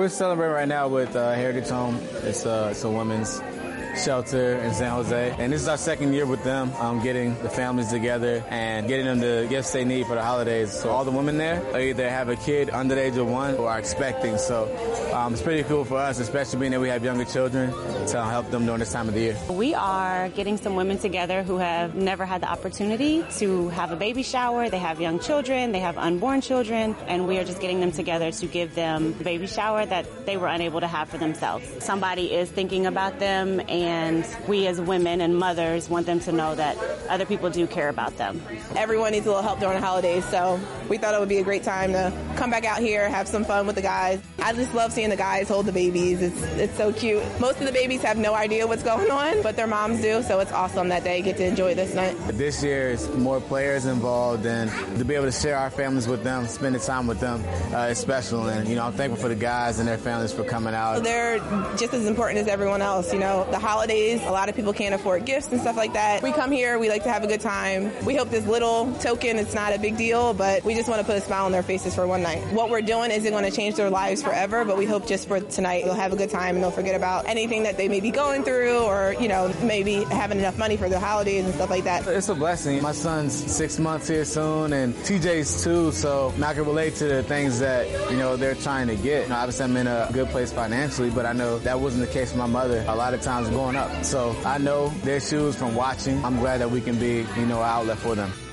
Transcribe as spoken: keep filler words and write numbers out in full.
we're celebrating right now with uh, Heritage Home. It's, uh, it's a women's shelter in San Jose. And this is our second year with them, um, getting the families together and getting them the gifts they need for the holidays. So all the women there either have a kid under the age of one or are expecting. So um, it's pretty cool for us, especially being that we have younger children, to help them during this time of the year. We are getting some women together who have never had the opportunity to have a baby shower. They have young children, they have unborn children, and we are just getting them together to give them a baby shower that they were unable to have for themselves. Somebody is thinking about them, and And we as women and mothers want them to know that other people do care about them. Everyone needs a little help during the holidays, so we thought it would be a great time to come back out here, have some fun with the guys. I just love seeing the guys hold the babies. It's it's so cute. Most of the babies have no idea what's going on, but their moms do, so it's awesome that they get to enjoy this night. This year is more players involved, and to be able to share our families with them, spend the time with them, uh, is special. And, you know, I'm thankful for the guys and their families for coming out. They're just as important as everyone else, you know. The holidays, a lot of people can't afford gifts and stuff like that. We come here, we like to have a good time. We hope this little token, it's not a big deal, but we just want to put a smile on their faces for one night. What we're doing isn't going to change their lives forever, but we hope just for tonight they'll have a good time and they'll forget about anything that they may be going through, or, you know, maybe having enough money for the holidays and stuff like that. It's a blessing. My son's six months here soon, and T J's two, so I can relate to the things that, you know, they're trying to get. You know, obviously, I'm in a good place financially, but I know that wasn't the case for my mother a lot of times growing up. So I know their shoes from watching. I'm glad that we can be, you know, an outlet for them.